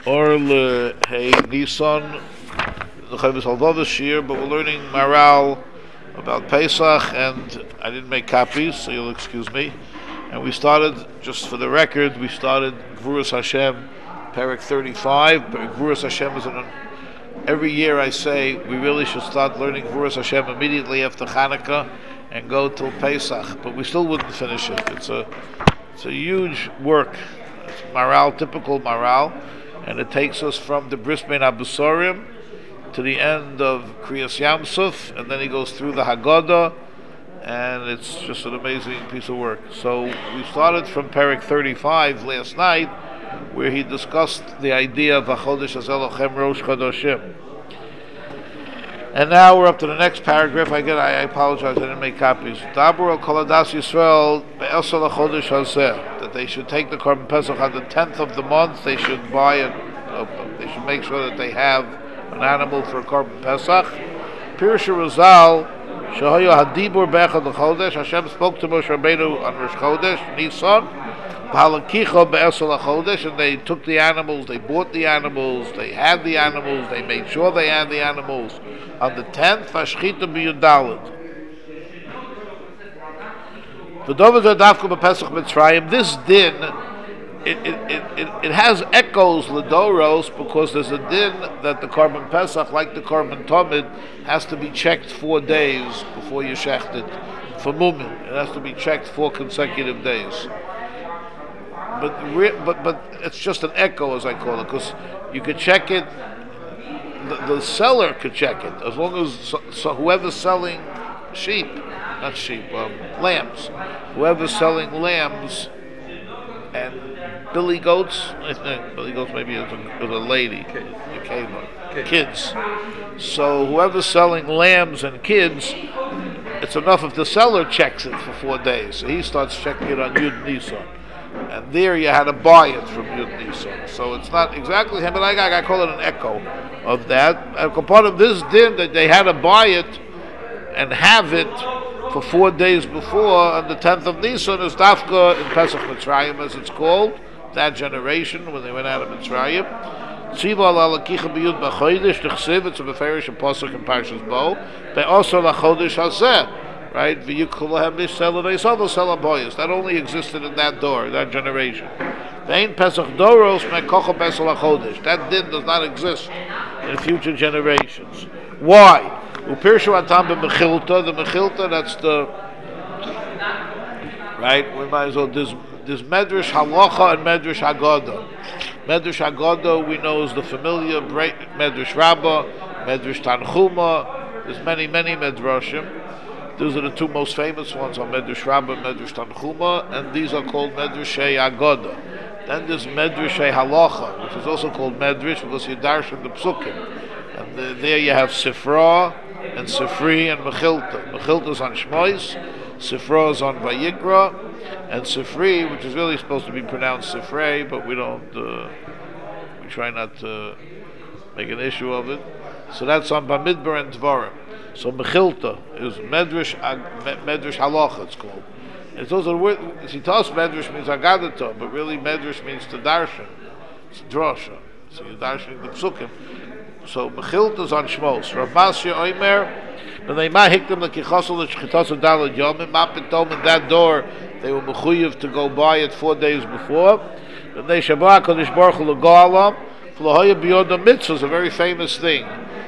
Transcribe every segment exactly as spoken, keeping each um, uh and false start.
Orle Hey Nissan, the Chavis Halvava Shir, but we're learning Maral about Pesach, and I didn't make copies, so you'll excuse me. And we started, just for the record, we started Gvuras Hashem, Perek thirty-five. Gvuras Hashem is an. Every year I say we really should start learning Gvuras Hashem immediately after Hanukkah and go till Pesach, but we still wouldn't finish it. It's a, it's a huge work. It's Maral, typical Maral, and it takes us from the Bris Bein Abusorim to the end of Kriyas Yamsuf, and then he goes through the Haggadah, and it's just an amazing piece of work. So we started from Perek thirty-five last night, where he discussed the idea of HaChodesh HaZelochem Rosh Chodoshim. And now we're up to the next paragraph. Again, I, I apologize, I didn't make copies. Dabur al Kol Adas Yisrael be'esel HaChodesh HaZeh, that they should take the Korban Pesach on the tenth of the month. They should buy it, uh, they should make sure that they have an animal for a Korban Pesach. Pirush Razal, Shehoyo Hadibur Be'echad HaChodesh, Hashem spoke to Moshe Rabbeinu on Rosh Chodesh, Nisan, Halakicha be'esel HaChodesh, and they took the animals, they bought the animals, they had the animals, they made sure they had the animals. On the tenth, Vashchita b'Yudalid. This din, it, it, it, it, it has echoes Ledoros, because there's a din that the Korban Pesach, like the Korban Tomid, has to be checked four days before you shecht it. For Mumin, it has to be checked four consecutive days. But but but it's just an echo, as I call it, because you could check it. The, the seller could check it as long as so, so whoever's selling sheep, not sheep, um, lambs, whoever's selling lambs and billy goats. I think billy goats maybe is a, is a lady, okay, kids. So whoever's selling lambs and kids, it's enough if the seller checks it for four days. So he starts checking it on Yud Nisan. And there you had to buy it from Yud Nisan. So it's not exactly him, but I, I call it an echo of that. And part of this din that they had to buy it and have it for four days before, on the tenth of Nisan, is Dafka in Pesach Mitzrayim, as it's called, that generation, when they went out of Mitzrayim. Tziva ala lakicha b'yud b'chodesh, t'chsiv, it's a beferish and posuk in Parshas Bo, they also lachodesh hazeh. Right? That only existed in that door, that generation. That din does not exist in future generations. Why? The Mechilta, that's the right. We might as well. There's, there's Medrash Halacha and Medrash Haggadah. Medrash Haggadah we know is the familiar Medrash Rabbah, Medrash Tanchuma. There's many, many Medrashim. Those are the two most famous ones, on Medrash Rabbah and Medrash Tanchuma, and these are called Medrashei Haggadah. Then there's Medrashei Halacha, which is also called Medrash because you darshan the Psukim. And the, there you have Sifra and Sifri and Mechilta. Mechilta is on Shmois, Sifra is on Vayikra, and Sifri, which is really supposed to be pronounced Sifrei, but we don't, uh, we try not to make an issue of it. So that's on Bamidbar and Dvarim. So Mechilta is Medrash Medrash Halacha, it's called. It's also the word, see, Tos Medrash means Agadata, but really Medrash means to darshan. It's drosha. So you're darshaning the psukim. So Mechilta is on Shmos. Rav Masya Oimer, when they might hit them like Yichosel Shchitos Dalad Yomim, Mapitom in that door, they were mechuyev to go buy it four days before. Then they Shabbat Kodesh Baruch Hu L'Goalam, Flahoya B'Yod HaMitzvah is a very famous thing.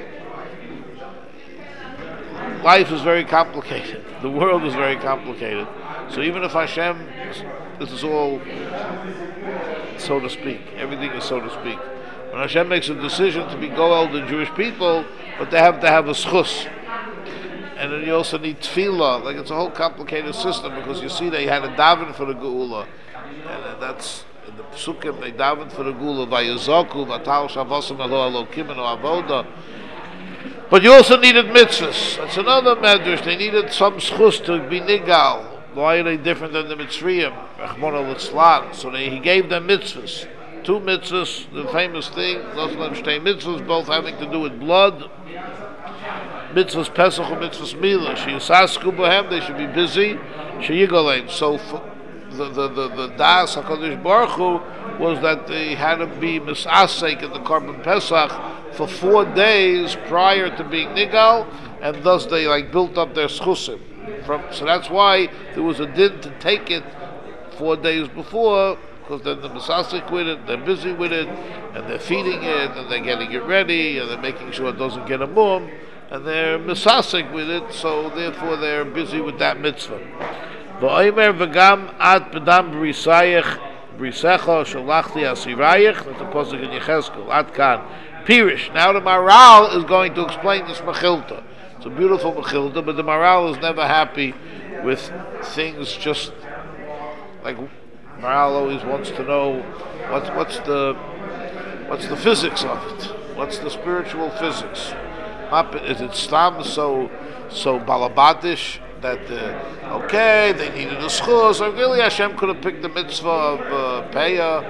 Life is very complicated. The world is very complicated. So even if Hashem, this is all, so to speak, everything is so to speak. When Hashem makes a decision to be goel the Jewish people, but they have to have a schus. And then you also need tefillah. Like, it's a whole complicated system, because you see they had a daven for the geula. And that's, in the psukim, they daven for the geula, vayazoku, vatal shavosam alo alokim and avoda. But you also needed mitzvahs. That's another medrash. They needed some schus to be nigal. Why are they different than the mitzrayim? Rachmana litzlan. So they, he gave them mitzvahs. Two mitzvahs, the famous thing, those mitzvahs, both having to do with blood. Mitzvahs Pesach and mitzvahs Milah. Sheyisasku b'hem, they should be busy. Sheyigalein. So the the the, the das Hakadosh Baruch Hu was that they had to be misasek in the Korban Pesach for four days prior to being nigal, and thus they like built up their schusim. From so that's why there was a din to take it four days before, because then the misasek with it, they're busy with it, and they're feeding it, and they're getting it ready, and they're making sure it doesn't get a mum, and they're misasek with it, so therefore they're busy with that mitzvah. V'oimer v'gam ad pedam b'risayich b'risecha shalachti asirayich. That's the pasuk in Yechezkel. Ad kan pirish. Now the Maral is going to explain this mechilta. It's a beautiful mechilta, but the Maral is never happy with things just like Maral always wants to know what's what's the what's the physics of it. What's the spiritual physics? Is it stam so so balabatish that uh, okay they needed a schus? Or really Hashem could have picked the mitzvah of uh, Peah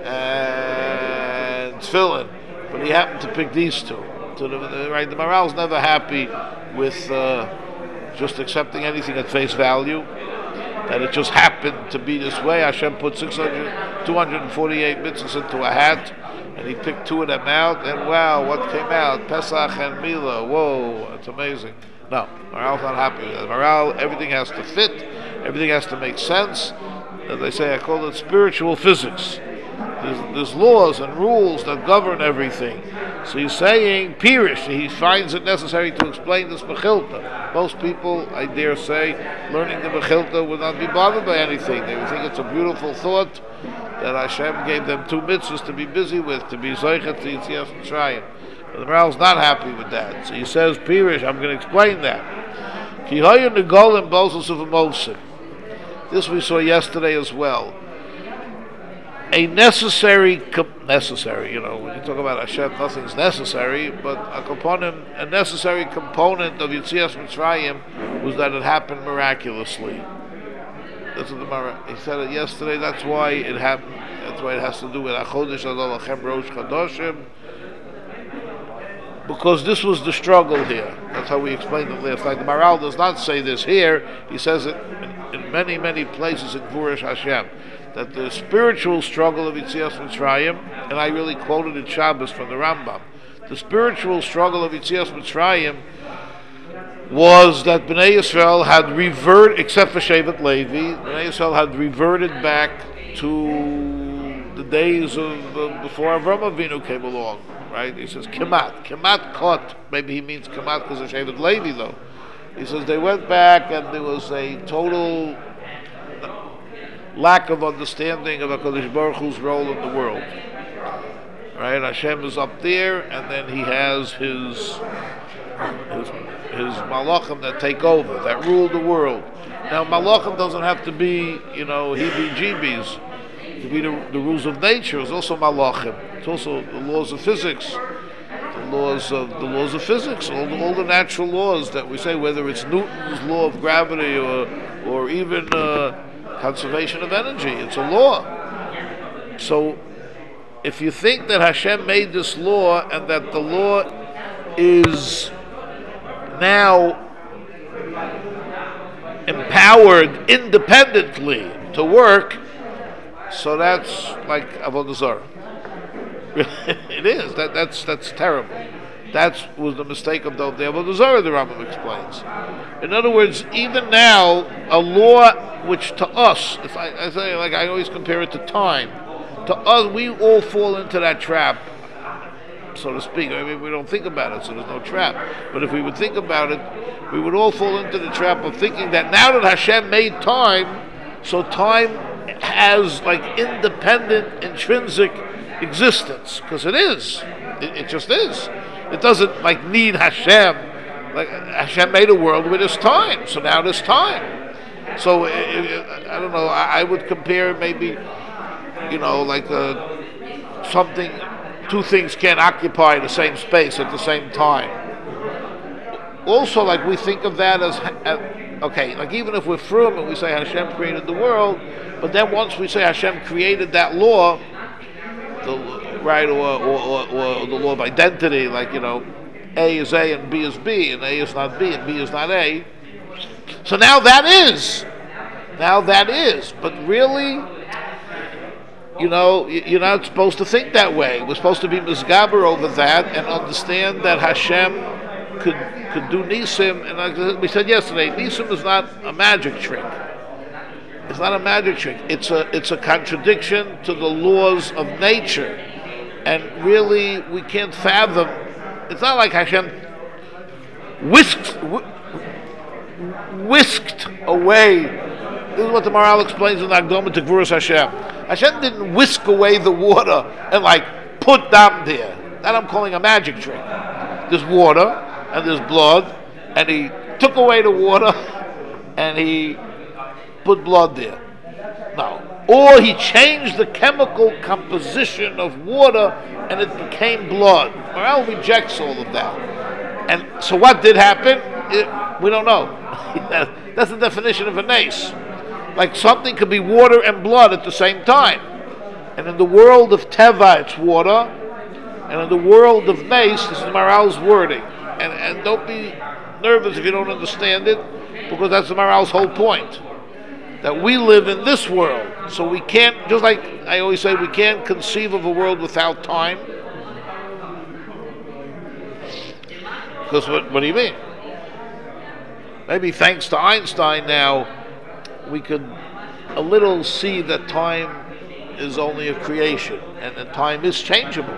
and Tefillin, but He happened to pick these two. So the, right, the Maral's never happy with uh, just accepting anything at face value. That it just happened to be this way. Hashem put six hundred, two hundred forty-eight mitzvahs into a hat, and He picked two of them out, and wow, what came out? Pesach and Mila. Whoa, it's amazing. No, Maral's not happy with that. Maral, everything has to fit, everything has to make sense. As they say, I call it spiritual physics. There's, there's laws and rules that govern everything. So he's saying, Pirish, he finds it necessary to explain this Mechilta. Most people, I dare say, learning the Mechilta would not be bothered by anything. They would think it's a beautiful thought that Hashem gave them two mitzvahs to be busy with, to be Zoichet to Yitzias Mitzrayim. But the Maral's not happy with that. So he says, Pirish, I'm going to explain that. Ki hoyu negolim bozos of emosim. This we saw yesterday as well. A necessary, com- necessary, you know, when you talk about Hashem, nothing's necessary, but a component, a necessary component of Yitzias Mitzrayim was that it happened miraculously. That's what the Mara, he said it yesterday. That's why it happened. That's why it has to do with Achodesh Adol Lachem Rosh Chadoshim, because this was the struggle here. That's how we explained it last night. The Maral does not say this here. He says it in, in many, many places in Gvurish Hashem. That the spiritual struggle of Yitzias Mitzrayim, and I really quoted in Shabbos from the Rambam, the spiritual struggle of Yitzias Mitzrayim was that Bnei Yisrael had reverted, except for Shevet Levi, Bnei Yisrael had reverted back to the days of uh, before Avram Avinu came along, right? He says, Kemat, Kemat Kot, maybe he means Kemat because of Shevet Levi though. He says they went back and there was a total lack of understanding of HaKadosh Baruch Hu's role in the world. Right? Hashem is up there, and then He has His His, his Malachim that take over, that rule the world. Now, Malachim doesn't have to be, you know, heebie-jeebies. To be the, the rules of nature is also Malachim. It's also the laws of physics. The laws of the laws of physics, all the, all the natural laws that we say, whether it's Newton's law of gravity or or even uh, conservation of energy. It's a law. So if you think that Hashem made this law and that the law is now empowered independently to work, so that's like Avodah Zarah. It is. That, that's that's terrible. That was the mistake of the Avodah Zarah, the Rambam explains. In other words, even now, a law which to us, if I, I say, like I always compare it to time, to us, we all fall into that trap, so to speak. I mean, we don't think about it, so there's no trap. But if we would think about it, we would all fall into the trap of thinking that now that Hashem made time, so time has like independent, intrinsic existence, because it is. It, it just is. It doesn't like need Hashem. Like Hashem made a world with His time, so now there's time. So it, it, I don't know. I, I would compare maybe, you know, like uh, something. Two things can't occupy the same space at the same time. Also, like we think of that as, as okay, like even if we're frum and we say Hashem created the world, but then once we say Hashem created that law, the right or or, or, or the law of identity, like you know, A is A and B is B, and A is not B and B is not A. So now that is Now that is, but really, you know, you're not supposed to think that way. We're supposed to be misgaber over that and understand that Hashem could could do nisim. And like we said yesterday, nisim is not a magic trick. It's not a magic trick. It's a it's a contradiction to the laws of nature, and really we can't fathom. It's not like Hashem whisked whisked away. This is what the Maharal explains in the Akdama to Gvuras Hashem. Hashem didn't whisk away the water and like put dam there. That I'm calling a magic trick. There's water and there's blood, and he took away the water and he put blood there. No. Or he changed the chemical composition of water and it became blood. Maharal rejects all of that. And so what did happen? It, we don't know. That's the definition of a nace. Like something could be water and blood at the same time. And in the world of Teva, it's water. And in the world of nace, this is Maharal's wording. And, and don't be nervous if you don't understand it, because that's the Maharal's whole point. That we live in this world. So we can't, just like I always say, we can't conceive of a world without time. Because what, what do you mean? Maybe thanks to Einstein now, we could a little see that time is only a creation, and that time is changeable.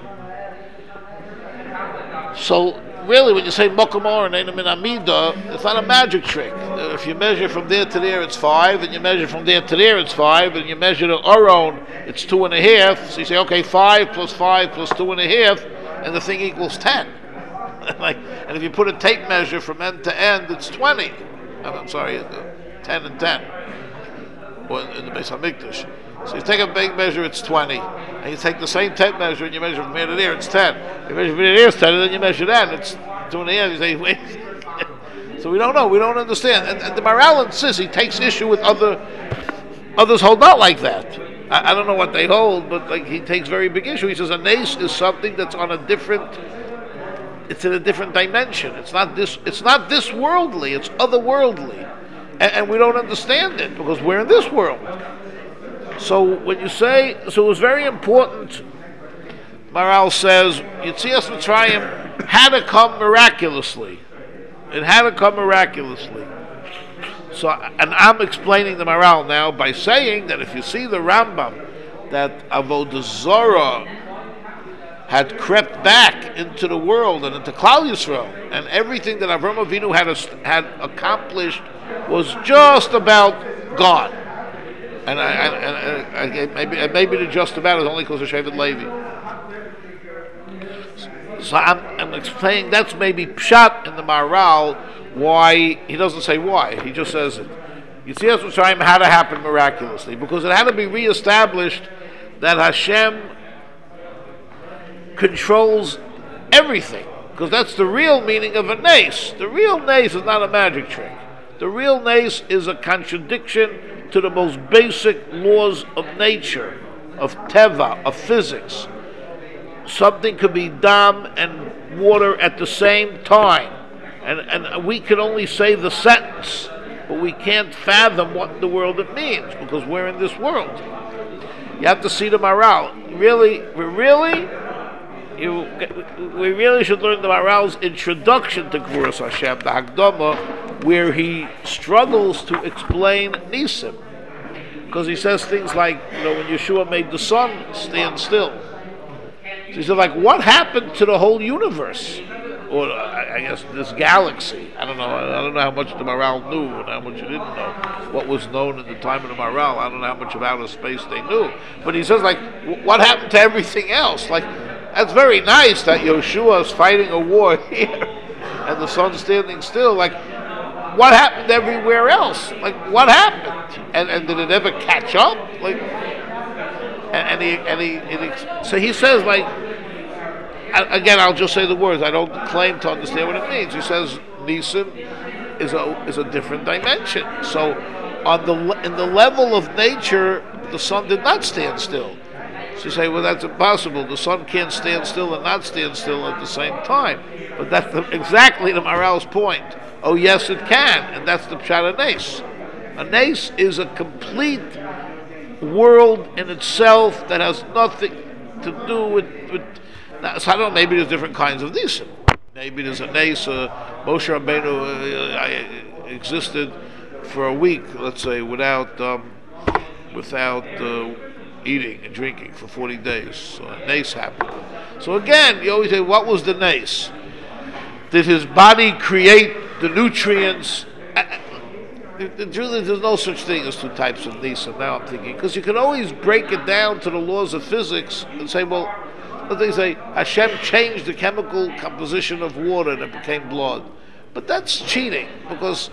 So really, when you say Mokamor and Einam in Amida, it's not a magic trick. If you measure from there to there, it's five, and you measure from there to there, it's five, and you measure the Aron, it's two and a half. So you say, okay, five plus five plus two and a half, and the thing equals ten. Like, and if you put a tape measure from end to end, it's twenty. I'm sorry, ten and ten, or in the Beis Hamikdash. So you take a big measure, it's twenty, and you take the same tape measure and you measure from here to there, it's ten. You measure from here to there, it's ten, and then you measure that, and it's two and a half. You say, wait. So we don't know, we don't understand. And, and the Maharal insists, he takes issue with other others hold not like that. I, I don't know what they hold, but like he takes very big issue. He says a nace is something that's on a different. It's in a different dimension. It's not this. It's not this worldly. It's otherworldly, and, and we don't understand it because we're in this world. So when you say, so it was very important. Maharal says Yetzias Mitzrayim had to come miraculously. It had to come miraculously. So, and I'm explaining the Maharal now by saying that if you see the Rambam, that Avodah Zarah had crept back into the world and into Klal Yisrael, and everything that Avraham Avinu had had accomplished was just about gone. And I, I, I, I maybe maybe the just about is only because of Shevet Levi. So I'm, I'm explaining that's maybe pshat in the Maharal why he doesn't say why, he just says it. Yetzias Mitzrayim had to happen miraculously because it had to be reestablished that Hashem controls everything, because that's the real meaning of a nace. The real nace is not a magic trick. The real nace is a contradiction to the most basic laws of nature, of teva, of physics. Something could be dam and water at the same time, and and we can only say the sentence, but we can't fathom what in the world it means because we're in this world. You have to see the Maharal. Really, we really. You, we really should learn the Maharal's introduction to Gvuras Hashem, the Hakdama, where he struggles to explain Nisim. Because he says things like, you know, when Yeshua made the sun stand still. So he said, like, what happened to the whole universe? Or, I guess, this galaxy. I don't know. I don't know how much the Maharal knew and how much he didn't know. What was known at the time of the Maharal. I don't know how much of outer space they knew. But he says, like, what happened to everything else? Like, that's very nice that Yeshua is fighting a war here and the sun's standing still. Like, what happened everywhere else? Like, what happened? And and did it ever catch up? Like, and, and he and he, and he so he says, like, again, I'll just say the words. I don't claim to understand what it means. He says Nisim is a is a different dimension. So on the in the level of nature, the sun did not stand still. So you say, well, that's impossible. The sun can't stand still and not stand still at the same time. But that's the, exactly the Maharal's point. Oh, yes, it can, and that's the Pshat HaNes. A nace is a complete world in itself that has nothing to do with. with now, so I don't know. Maybe there's different kinds of nisim. Maybe there's a nace. Uh, Moshe Rabbeinu uh, existed for a week, let's say, without um, without uh, eating and drinking for forty days. So a nace happened. So again, you always say, what was the nace? Did his body create the nutrients? The truth is, there's no such thing as two types of nisim. Now I'm thinking, because you can always break it down to the laws of physics and say, well, let me say, Hashem changed the chemical composition of water and it became blood. But that's cheating, because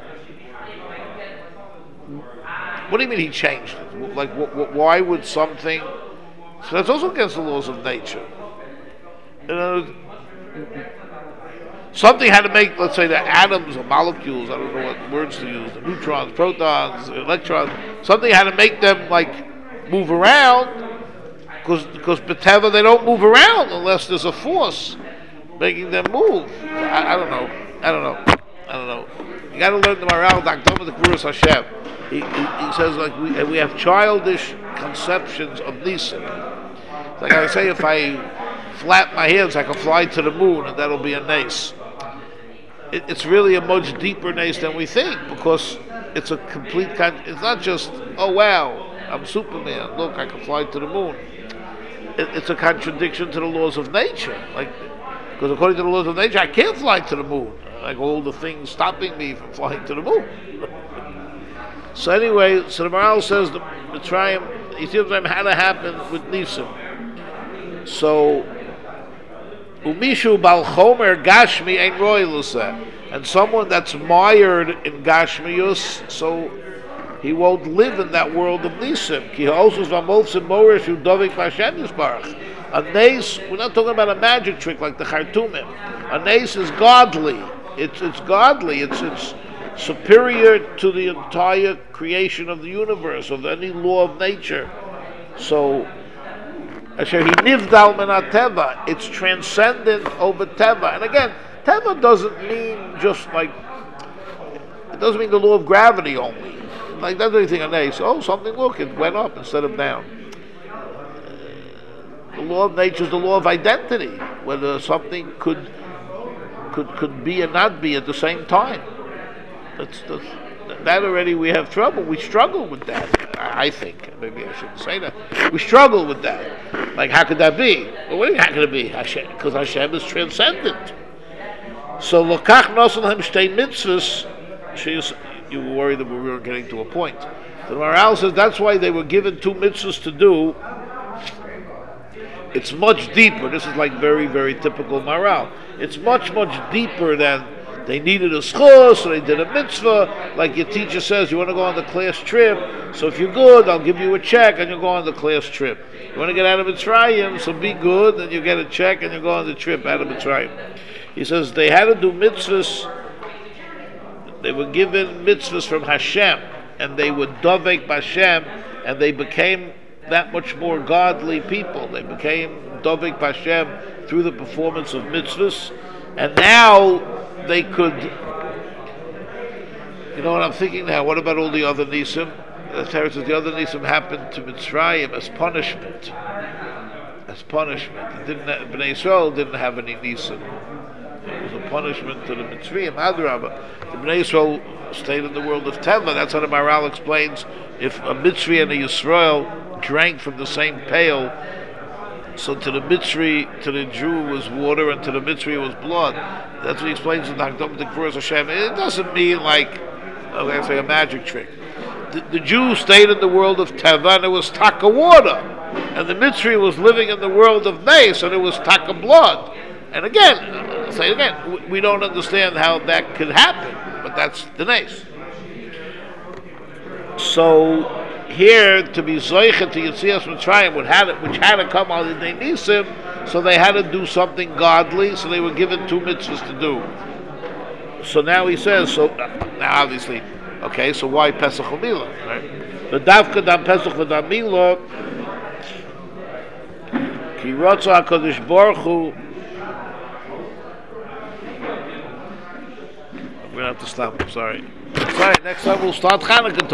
what do you mean he changed it? Like, wh- wh- why would something? So that's also against the laws of nature. You know, something had to make, let's say, the atoms or molecules, I don't know what words to use, the neutrons, protons, electrons, something had to make them, like, move around, because because B'Teva, they don't move around unless there's a force making them move. I, I don't know. I don't know. I don't know. You got to learn the Maral, Dakdom of the Kvuras Hashem. He, he, he says, like, we, we have childish conceptions of Nisim. Like I say, if I flap my hands, I can fly to the moon, and that'll be a nace. It, it's really a much deeper nace than we think, because it's a complete. Con- it's not just, oh wow, I'm Superman. Look, I can fly to the moon. It, it's a contradiction to the laws of nature. Like, because according to the laws of nature, I can't fly to the moon. Like all the things stopping me from flying to the moon. So anyway, so the Maral says the Mitzrayim, you see what had to happen with Nisim. So, Umishu Bal Chomer Gashmi Ein Roy, and someone that's mired in Gashmius, so he won't live in that world of Nisim. Ki ha'osus v'amovsim morish udovik v'Hashem yisbarach. A nace, we're not talking about a magic trick like the Chartumim. A nace is godly. It's it's godly. It's it's superior to the entire creation of the universe, of any law of nature. So, Asher he nivdal min teva. It's transcendent over teva. And again, teva doesn't mean just like, it doesn't mean the law of gravity only. Like that's anything a nace. Oh, something, look, it went up instead of down. The law of nature is the law of identity, whether something could could could be and not be at the same time. That's, that's, that already we have trouble. We struggle with that, I think. Maybe I shouldn't say that. We struggle with that. Like, how could that be? Well, what do you mean, how could it be? Because Hashem is transcendent. So, lokach nosan hem shtei mitzvahs. You were worried that we weren't getting to a point. The Maral says that's why they were given two mitzvahs to do. It's much deeper. This is like very, very typical Maral. It's much, much deeper than they needed a schus, so they did a mitzvah. Like your teacher says, you want to go on the class trip, so if you're good, I'll give you a check and you'll go on the class trip. You want to get out of Mitzrayim, so be good, and you get a check and you go on the trip out of Mitzrayim. He says they had to do mitzvahs. They were given mitzvahs from Hashem, and they were dovek b'Hashem, and they became that much more godly people. They became dovek b'Hashem through the performance of mitzvahs, and now they could, you know what I'm thinking now, what about all the other Nisim? The Torah says the other Nisim happened to Mitzrayim as punishment. As punishment. It didn't have, Bnei Yisrael didn't have any Nisim. It was a punishment to the Mitzrayim. Adrabah. The Bnei Yisrael stayed in the world of Teva. That's how the Maral explains, if a Mitzri and a Yisrael drank from the same pail, so to the Mitzri, to the Jew was water, and to the Mitzri was blood. That's what he explains in the Hakdam the Kvuras Hashem. It doesn't mean like, okay, I say a magic trick. The, the Jew stayed in the world of Teva, and it was taka water, and the Mitzri was living in the world of Nes, and it was taka blood. And again, I'll say it again, we, we don't understand how that could happen, but that's the Nes. So here, to be Zoichet to Yetzias Mitzrayim, which had, which had to come on the Nisim, so they had to do something godly, so they were given two mitzvahs to do. So now he says, so now obviously, okay, so why Pesach U'Milah, right? The Davka Dam Pesach V'Dam Milah, Ki Rotza HaKadosh Baruch Hu. I'm going to have to stop, I'm sorry. Sorry, next time we'll start Hanukkah.